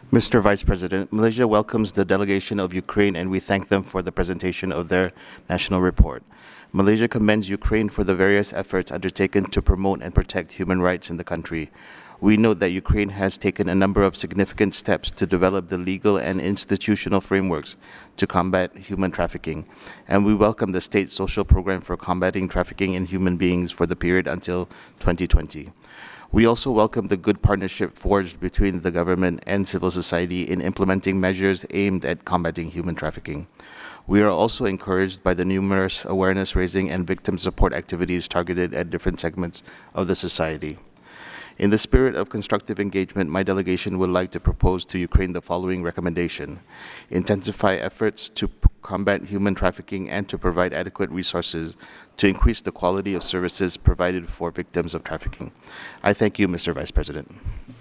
Mr. Vice President, Malaysia welcomes the delegation of Ukraine and we thank them for the presentation of their national report. Malaysia commends Ukraine for the various efforts undertaken to promote and protect human rights in the country. We note that Ukraine has taken a number of significant steps to develop the legal and institutional frameworks to combat human trafficking, and we welcome the state social program for combating trafficking in human beings for the period until 2020. We also welcome the good partnership forged between the government and civil society in implementing measures aimed at combating human trafficking. We are also encouraged by the numerous awareness raising and victim support activities targeted at different segments of the society. In the spirit of constructive engagement, my delegation would like to propose to Ukraine the following recommendation. Intensify efforts to combat human trafficking and to provide adequate resources to increase the quality of services provided for victims of trafficking. I thank you, Mr. Vice President.